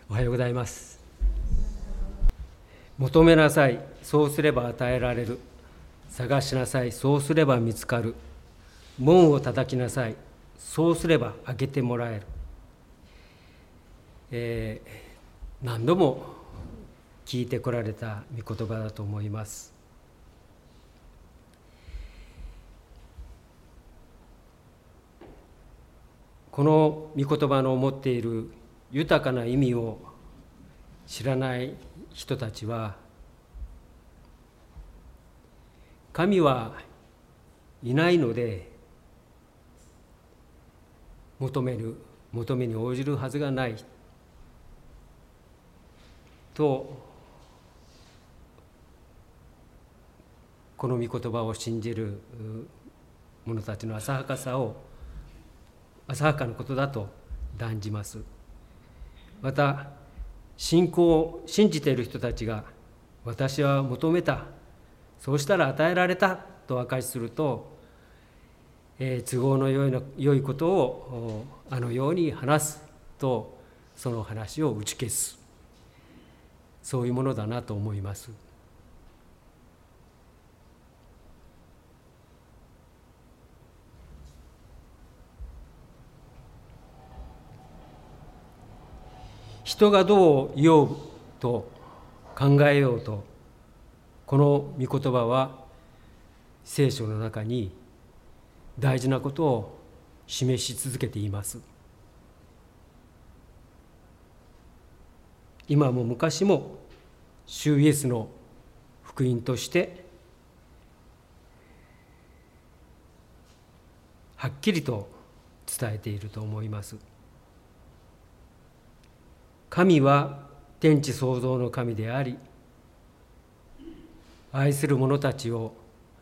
おはようございます。求めなさい、そうすれば与えられる。探しなさい、そうすれば見つかる。門を叩きなさい、そうすれば開けてもらえる。何度も聞いてこられた御言葉だと思います。この御言葉の持っている豊かな意味を知らない人たちは、神はいないので求めに応じるはずがないと、この御言葉を信じる者たちの浅はかなことだと断じます。また信じている人たちが、私は求めた、そうしたら与えられたと証しすると、都合の良いことをあのように話すと、その話を打ち消す、そういうものだなと思います。人がどう言おうと考えようと、この御言葉は聖書の中に大事なことを示し続けています。今も昔も主イエスの福音としてはっきりと伝えていると思います。神は天地創造の神であり、愛する者たちを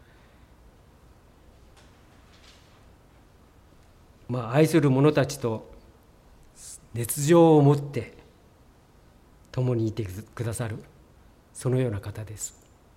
愛する者たちと熱情を持って共にいてくださる、そのような方です。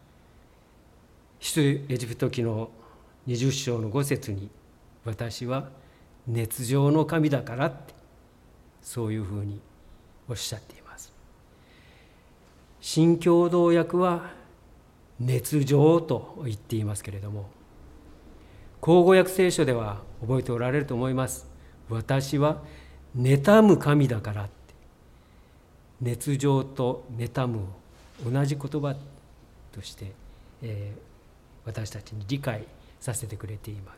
出エジプト記の20章の5節に、私は熱情の神だからって、そういうふうにおっしゃっています。新共同訳は熱情と言っていますけれども、口語訳聖書では覚えておられると思います。私は妬む神だからって、熱情と妬むを同じ言葉として、私たちに理解させてくれています。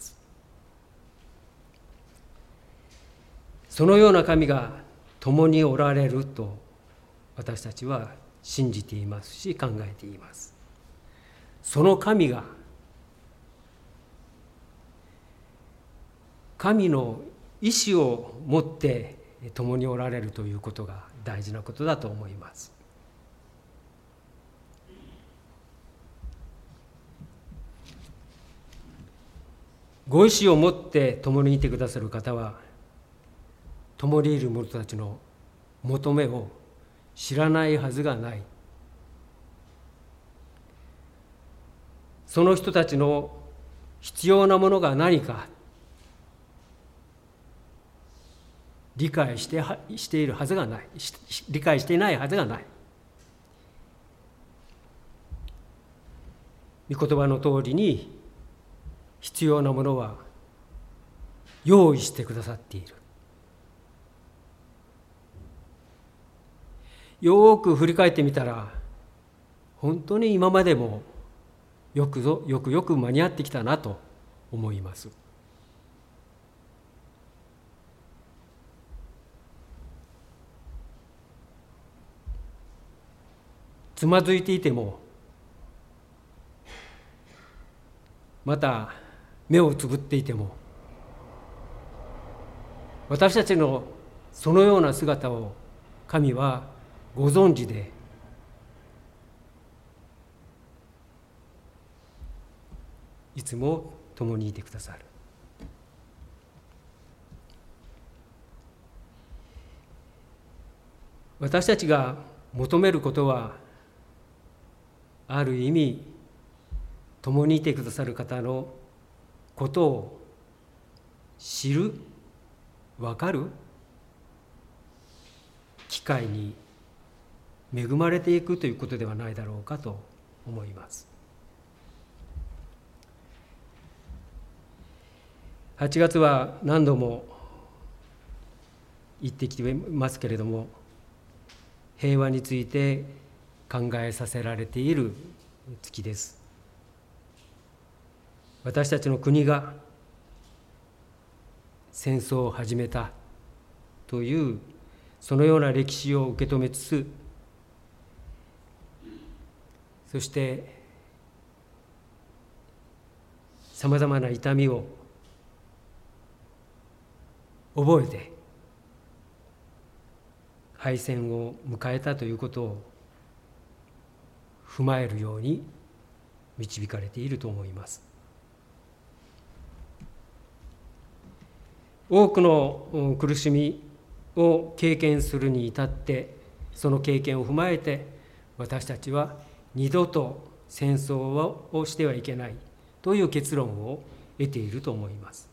そのような神が共におられると私たちは信じていますし、考えています。その神が神の意志を持って共におられるということが大事なことだと思います。ご意志を持って共にいてくださる方は、共にいる者たちの求めを知らないはずがない。その人たちの必要なものが何か理解しているはずがない。理解していないはずがない。御言葉の通りに必要なものは用意してくださっている。よく振り返ってみたら、本当に今までもよく間に合ってきたなと思います。つまずいていても、また目をつぶっていても、私たちのそのような姿を神はご存知で、いつも共にいてくださる。私たちが求めることは、ある意味共にいてくださる方のことを知る、分かる機会に恵まれていくということではないだろうかと思います。8月は何度も言ってきていますけれども、平和について考えさせられている月です。私たちの国が戦争を始めたというそのような歴史を受け止めつつ、そしてさまざまな痛みを覚えて敗戦を迎えたということを踏まえるように導かれていると思います。多くの苦しみを経験するに至って、その経験を踏まえて私たちは二度と戦争をしてはいけないという結論を得ていると思います。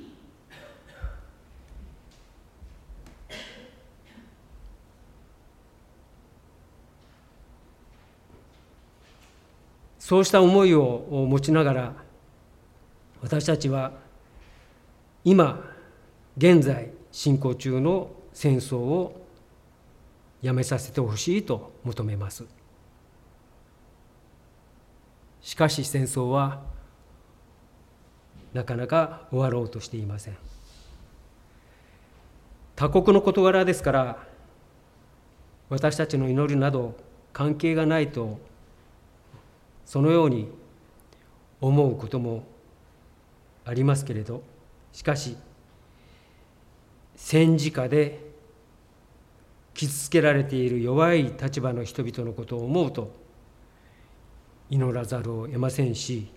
そうした思いを持ちながら、私たちは今現在進行中の戦争をやめさせてほしいと求めます。しかし戦争はなかなか終わろうとしていません。他国の事柄ですから、私たちの祈りなど関係がないと、そのように思うこともありますけれど、しかし戦時下で傷つけられている弱い立場の人々のことを思うと祈らざるを得ませんし、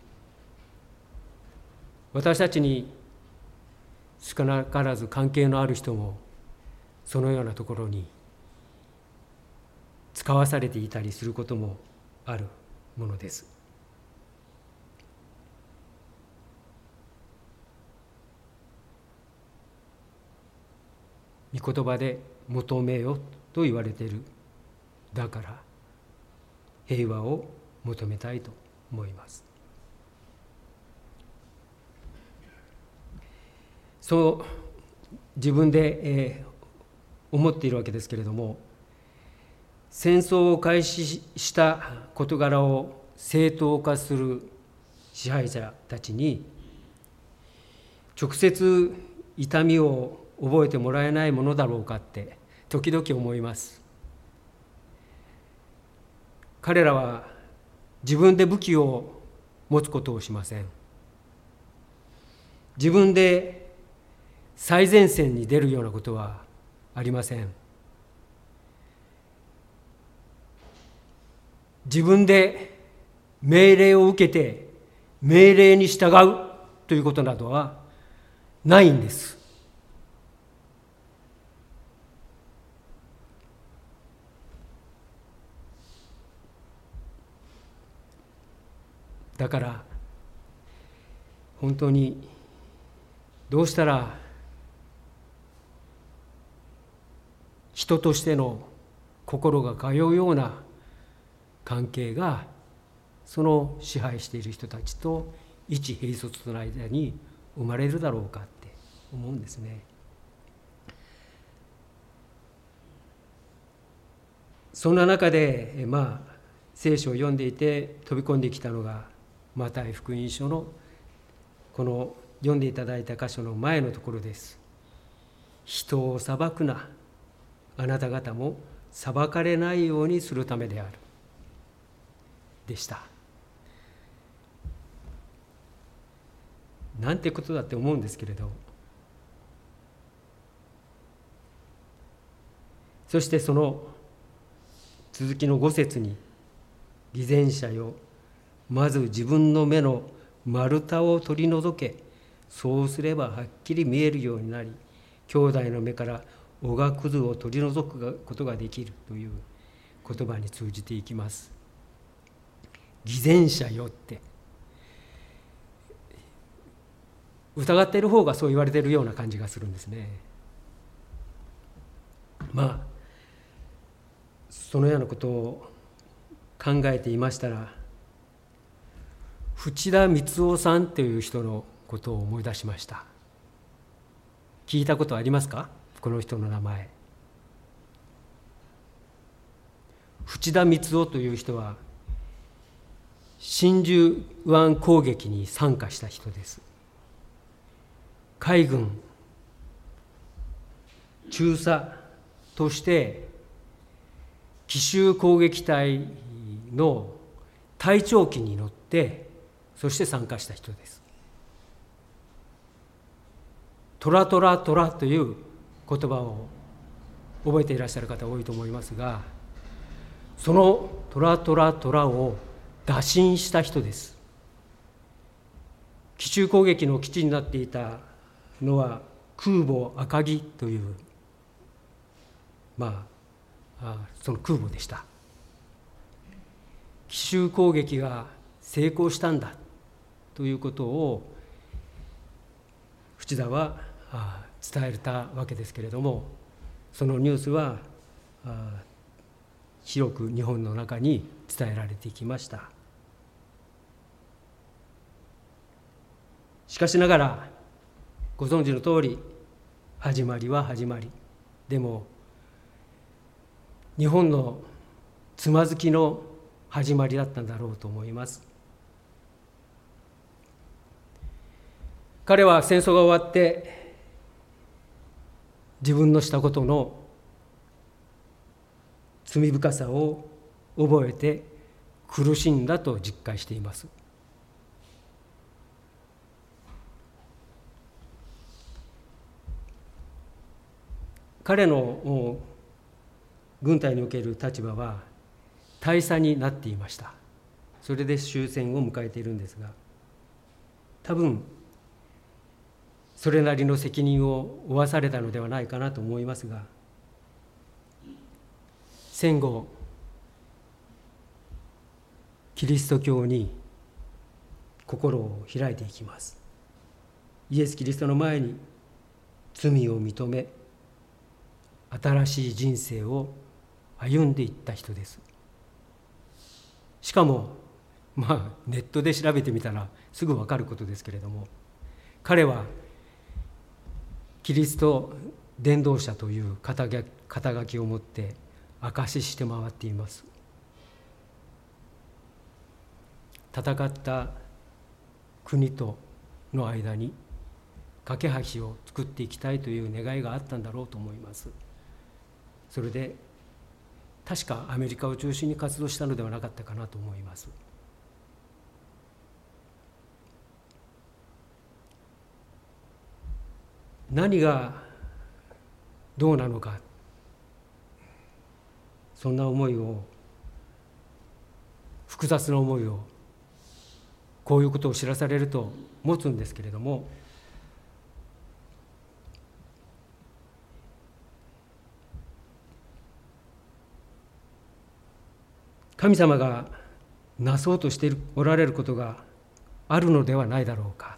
私たちに少なからず関係のある人もそのようなところに使わされていたりすることもあるものです。御言葉で求めよと言われている。だから平和を求めたいと思います。そう自分で思っているわけですけれども、戦争を開始した事柄を正当化する支配者たちに直接痛みを覚えてもらえないものだろうかって時々思います。彼らは自分で武器を持つことをしません。自分で最前線に出るようなことはありません。自分で命令を受けて命令に従うということなどはないんです。だから本当にどうしたら人としての心が通うような関係がその支配している人たちと一兵卒の間に生まれるだろうかって思うんですね。そんな中で聖書を読んでいて飛び込んできたのがマタイ福音書のこの読んでいただいた箇所の前のところです。人を裁くな、あなた方も裁かれないようにするためであるでした。なんてことだって思うんですけれど、そしてその続きの5節に、偽善者よ、まず自分の目の丸太を取り除け、そうすればはっきり見えるようになり、兄弟の目からおがくずを取り除くことができるという言葉に通じていきます。偽善者よって疑っている方がそう言われているような感じがするんですね。 そのようなことを考えていましたら、淵田光夫さんという人のことを思い出しました。聞いたことありますか？この人の名前。淵田光夫という人は真珠湾攻撃に参加した人です。海軍中佐として奇襲攻撃隊の隊長機に乗ってそして参加した人です。トラトラトラという言葉を覚えていらっしゃる方多いと思いますが、そのトラトラトラを打診した人です。奇襲攻撃の基地になっていたのは空母赤城というその空母でした。奇襲攻撃が成功したんだということを淵田は伝えたわけですけれども、そのニュースは広く日本の中に伝えられていきました。しかしながらご存知の通り、始まりは始まりでも日本のつまずきの始まりだったんだろうと思います。彼は戦争が終わって自分のしたことの罪深さを覚えて苦しんだと実感しています。彼の軍隊における立場は大佐になっていました。それで終戦を迎えているんですが、多分それなりの責任を負わされたのではないかなと思いますが、戦後キリスト教に心を開いていきます。イエス・キリストの前に罪を認め、新しい人生を歩んでいった人です。しかもネットで調べてみたらすぐ分かることですけれども、彼はキリスト伝道者という肩書きを持って証しして回っています。戦った国との間に架け橋を作っていきたいという願いがあったんだろうと思います。それで確かアメリカを中心に活動したのではなかったかなと思います。何がどうなのか、そんな思いを、複雑な思いを、こういうことを知らされると持つんですけれども、神様がなそうとしておられることがあるのではないだろうか。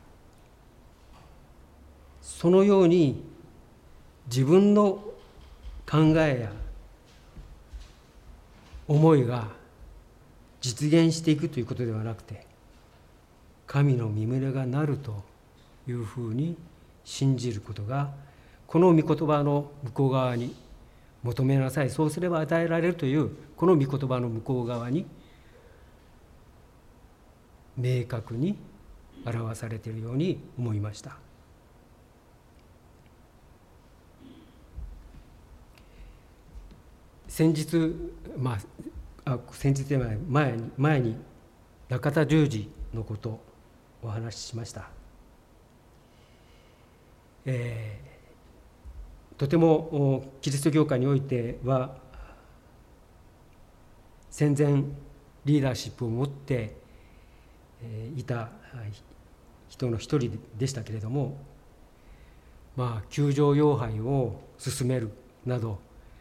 そのように自分の考えや思いが実現していくということではなくて、神の御胸がなるというふうに信じることが、この御言葉の向こう側に、求めなさい、そうすれば与えられるというこの御言葉の向こう側に明確に表されているように思いました。先日では前に中田十字のことをお話ししました。とてもキリスト教会においては戦前リーダーシップを持っていた人の一人でしたけれども、救助要配を進めるなど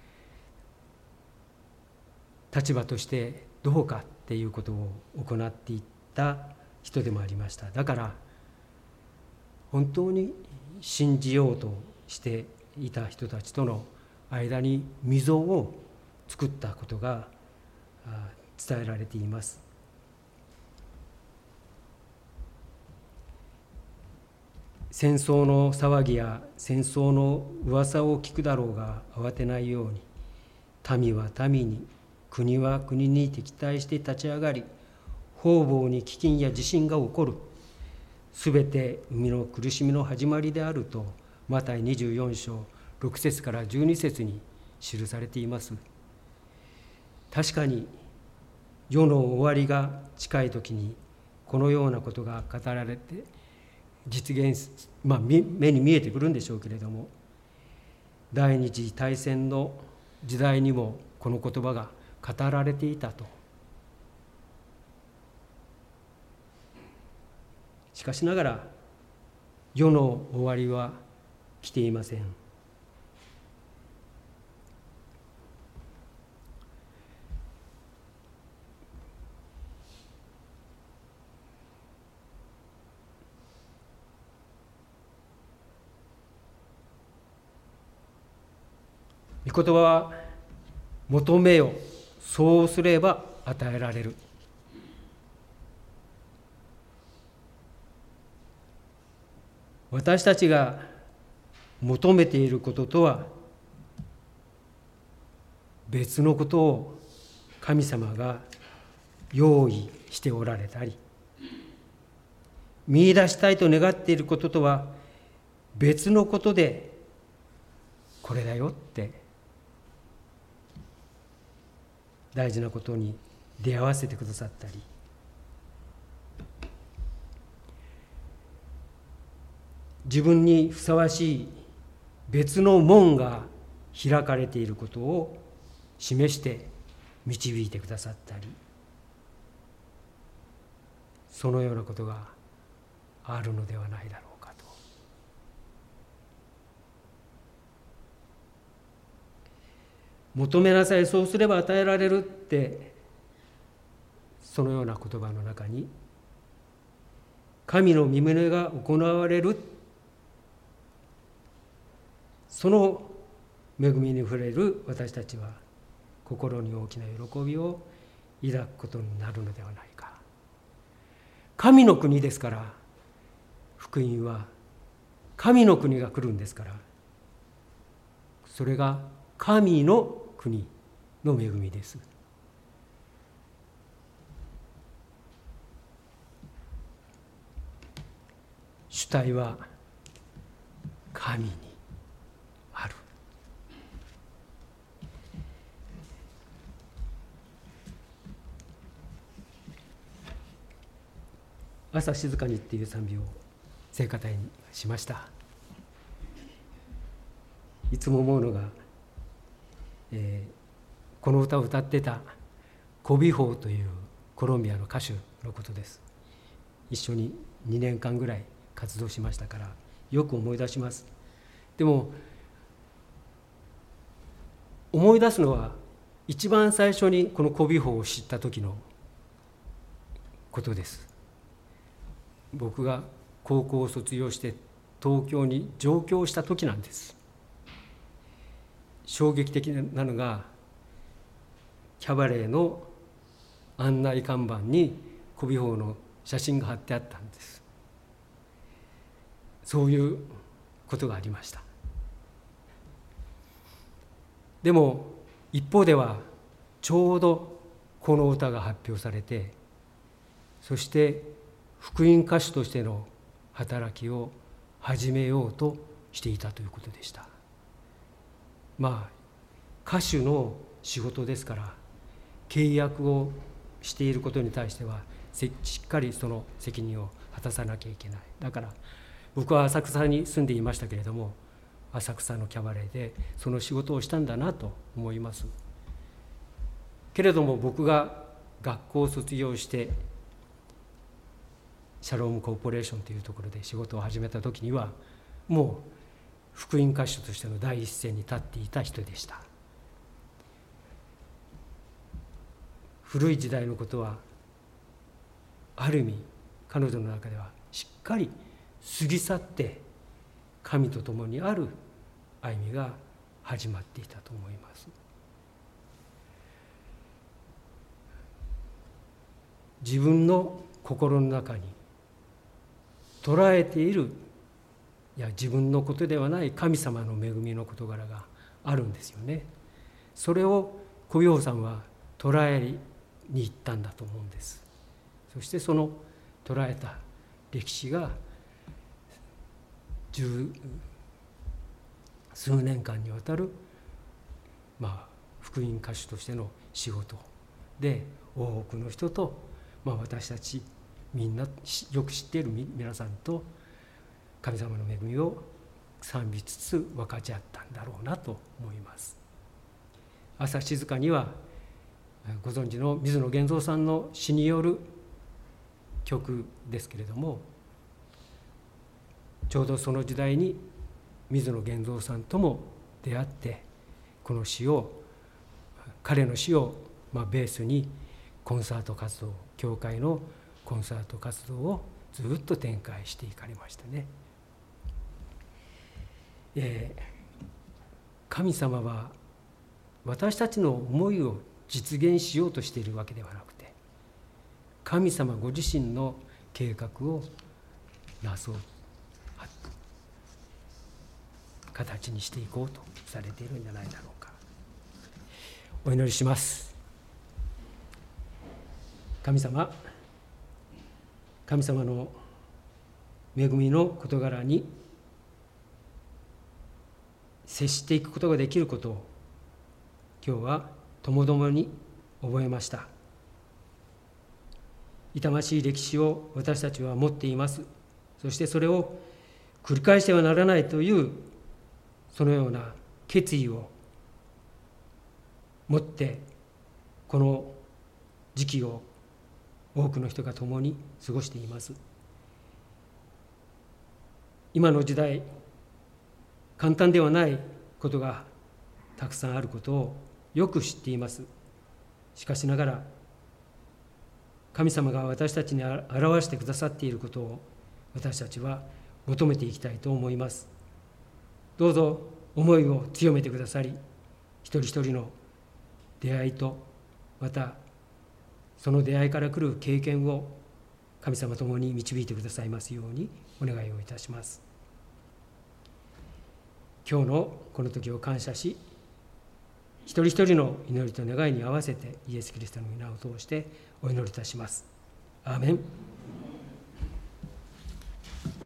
立場としてどうかっていうことを行っていった人でもありました。だから本当に信じようとしていた人たちとの間に溝を作ったことが伝えられています。戦争の騒ぎや戦争の噂を聞くだろうが慌てないように、民は民に、国は国に敵対して立ち上がり、方々に飢饉や地震が起こる。すべて海の苦しみの始まりであると、マタイ24章6節から12節に記されています。確かに世の終わりが近い時にこのようなことが語られて実現、目に見えてくるんでしょうけれども、第二次大戦の時代にもこの言葉が語られていたと。しかしながら世の終わりは来ていません。御言葉は、求めよ、そうすれば与えられる。私たちが求めていることとは別のことを神様が用意しておられたり、見出したいと願っていることとは別のことで、これだよって大事なことに出会わせてくださったり、自分にふさわしい別の門が開かれていることを示して導いてくださったり、そのようなことがあるのではないだろうかと。求めなさい、そうすれば与えられるって、そのような言葉の中に神の御胸が行われる、その恵みに触れる私たちは心に大きな喜びを抱くことになるのではないか。神の国ですから、福音は神の国が来るんですから、それが神の国の恵みです。主体は神にある。朝静かにっていう賛美を聖歌隊にしました。いつも思うのが、この歌を歌ってたコビホーというコロンビアの歌手のことです。一緒に2年間ぐらい活動しましたからよく思い出します。でも思い出すのは一番最初にこのコビホーを知った時のことです。僕が高校を卒業して東京に上京した時なんです。衝撃的なのが、キャバレーの案内看板にコビホーの写真が貼ってあったんです。そういうことがありました。でも一方ではちょうどこの歌が発表されて、そして福音歌手としての働きを始めようとしていたということでした。歌手の仕事ですから、契約をしていることに対してはしっかりその責任を果たさなきゃいけない。だから僕は浅草に住んでいましたけれども、浅草のキャバレーでその仕事をしたんだなと思います。けれども僕が学校を卒業してシャロームコーポレーションというところで仕事を始めた時には、もう福音歌手としての第一線に立っていた人でした。古い時代のことはある意味彼女の中ではしっかり過ぎ去って、神と共にある歩みが始まっていたと思います。 自分の心の中に捉えている、いや自分のことではない神様の恵みの事柄があるんですよね。それを小陽さんは捉えに行ったんだと思うんです。そしてその捉えた歴史が十数年間にわたる、福音歌手としての仕事で多くの人と、私たちみんなよく知っている皆さんと神様の恵みを賛美つつ分かち合ったんだろうなと思います。朝静かにはご存知の水野源三さんの詩による曲ですけれども、ちょうどその時代に水野源三さんとも出会って、この詩を彼の詩をベースにコンサート活動、教会のコンサート活動をずっと展開していかれましたね。神様は私たちの思いを実現しようとしているわけではなくて、神様ご自身の計画をなそう、形にしていこうとされているんじゃないだろうか。お祈りします。神様の恵みの事柄に接していくことができることを今日はともどもに覚えました。痛ましい歴史を私たちは持っています。そしてそれを繰り返してはならないというそのような決意を持ってこの時期を多くの人が共に過ごしています。今の時代、簡単ではないことがたくさんあることをよく知っています。しかしながら神様が私たちに表してくださっていることを私たちは求めていきたいと思います。どうぞ思いを強めてくださり、一人一人の出会いと、またその出会いから来る経験を神様ともに導いてくださいますようにお願いをいたします。今日のこの時を感謝し、一人一人の祈りと願いに合わせてイエス・キリストの皆を通してお祈りいたします。アーメン。